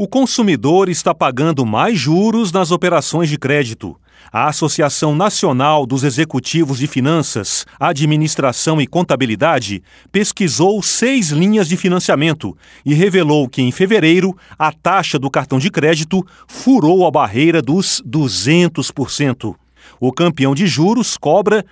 O consumidor está pagando mais juros nas operações de crédito. A Associação Nacional dos Executivos de Finanças, Administração e Contabilidade pesquisou 6 linhas de financiamento e revelou que, em fevereiro, a taxa do cartão de crédito furou a barreira dos 200%. O campeão de juros cobra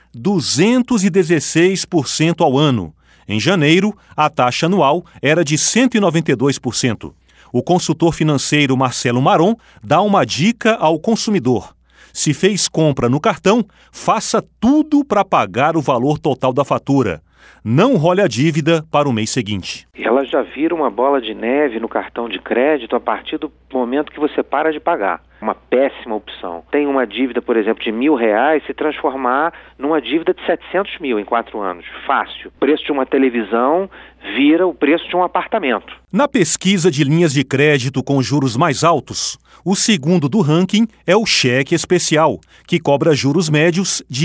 216% ao ano. Em janeiro, a taxa anual era de 192%. O consultor financeiro Marcelo Maron dá uma dica ao consumidor. Se fez compra no cartão, faça tudo para pagar o valor total da fatura. Não role a dívida para o mês seguinte. Ela já vira uma bola de neve no cartão de crédito a partir do momento que você para de pagar. Uma péssima opção. Tem uma dívida, por exemplo, de R$1.000 se transformar numa dívida de 700 mil em 4 anos. Fácil. O preço de uma televisão vira o preço de um apartamento. Na pesquisa de linhas de crédito com juros mais altos, o segundo do ranking é o cheque especial, que cobra juros médios de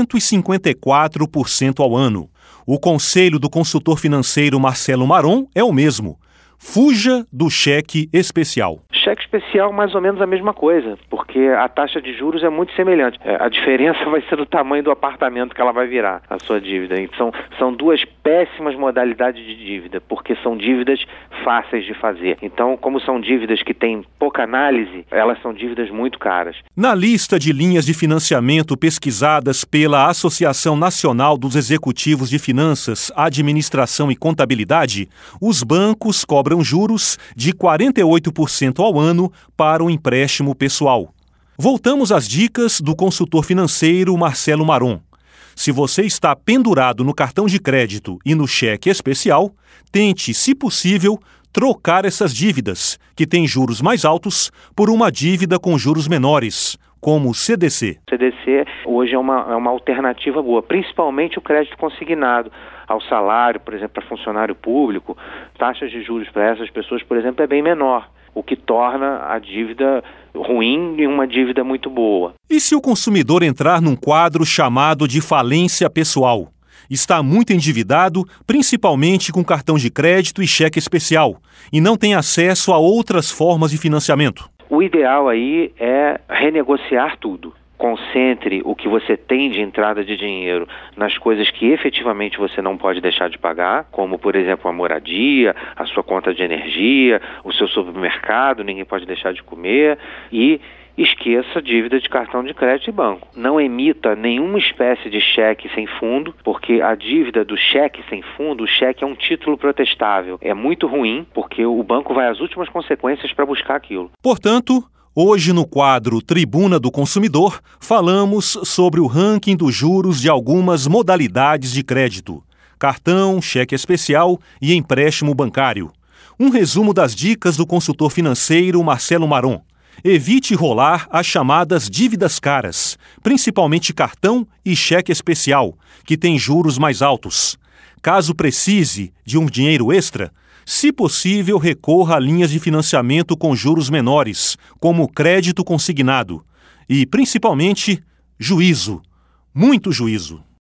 154% ao ano. O conselho do consultor financeiro Marcelo Maron é o mesmo. Fuja do cheque especial. Cheque especial, mais ou menos a mesma coisa, porque a taxa de juros é muito semelhante. A diferença vai ser do tamanho do apartamento que ela vai virar, a sua dívida. Então, são 2 péssimas modalidades de dívida, porque são dívidas fáceis de fazer. Então, como são dívidas que têm pouca análise, elas são dívidas muito caras. Na lista de linhas de financiamento pesquisadas pela Associação Nacional dos Executivos de Finanças, Administração e Contabilidade, os bancos cobram juros de 48% ao ano para o empréstimo pessoal. Voltamos às dicas do consultor financeiro Marcelo Maron. Se você está pendurado no cartão de crédito e no cheque especial, tente, se possível, trocar essas dívidas, que têm juros mais altos, por uma dívida com juros menores, como o CDC. O CDC hoje é uma alternativa boa, principalmente o crédito consignado ao salário, por exemplo, para funcionário público. Taxas de juros para essas pessoas, por exemplo, é bem menor, o que torna a dívida ruim e uma dívida muito boa. E se o consumidor entrar num quadro chamado de falência pessoal? Está muito endividado, principalmente com cartão de crédito e cheque especial, e não tem acesso a outras formas de financiamento. O ideal aí é renegociar tudo. Concentre o que você tem de entrada de dinheiro nas coisas que efetivamente você não pode deixar de pagar, como, por exemplo, a moradia, a sua conta de energia, o seu supermercado, ninguém pode deixar de comer, e esqueça a dívida de cartão de crédito e banco. Não emita nenhuma espécie de cheque sem fundo, porque a dívida do cheque sem fundo, o cheque é um título protestável. É muito ruim, porque o banco vai às últimas consequências para buscar aquilo. Portanto, hoje no quadro Tribuna do Consumidor, falamos sobre o ranking dos juros de algumas modalidades de crédito: cartão, cheque especial e empréstimo bancário. Um resumo das dicas do consultor financeiro Marcelo Maron. Evite rolar as chamadas dívidas caras, principalmente cartão e cheque especial, que têm juros mais altos. Caso precise de um dinheiro extra, se possível, recorra a linhas de financiamento com juros menores, como crédito consignado. E, principalmente, juízo. Muito juízo.